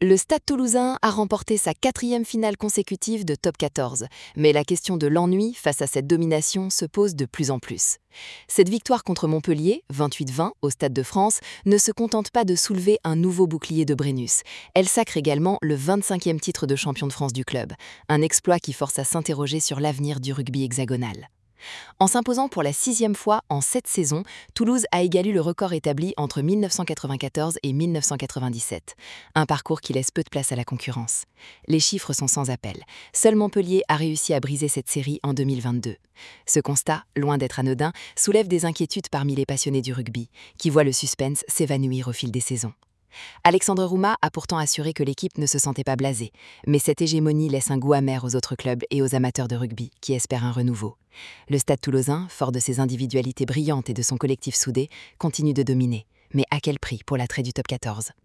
Le Stade toulousain a remporté sa 4e finale consécutive de Top 14, mais la question de l'ennui face à cette domination se pose de plus en plus. Cette victoire contre Montpellier, 28-20 au Stade de France, ne se contente pas de soulever un nouveau bouclier de Brennus. Elle sacre également le 25e titre de champion de France du club, un exploit qui force à s'interroger sur l'avenir du rugby hexagonal. En s'imposant pour la 6e fois en 7 saisons, Toulouse a égalé le record établi entre 1994 et 1997. Un parcours qui laisse peu de place à la concurrence. Les chiffres sont sans appel. Seul Montpellier a réussi à briser cette série en 2022. Ce constat, loin d'être anodin, soulève des inquiétudes parmi les passionnés du rugby, qui voient le suspense s'évanouir au fil des saisons. Alexandre Roumat a pourtant assuré que l'équipe ne se sentait pas blasée, mais cette hégémonie laisse un goût amer aux autres clubs et aux amateurs de rugby qui espèrent un renouveau. Le Stade toulousain, fort de ses individualités brillantes et de son collectif soudé, continue de dominer. Mais à quel prix pour l'attrait du top 14 ?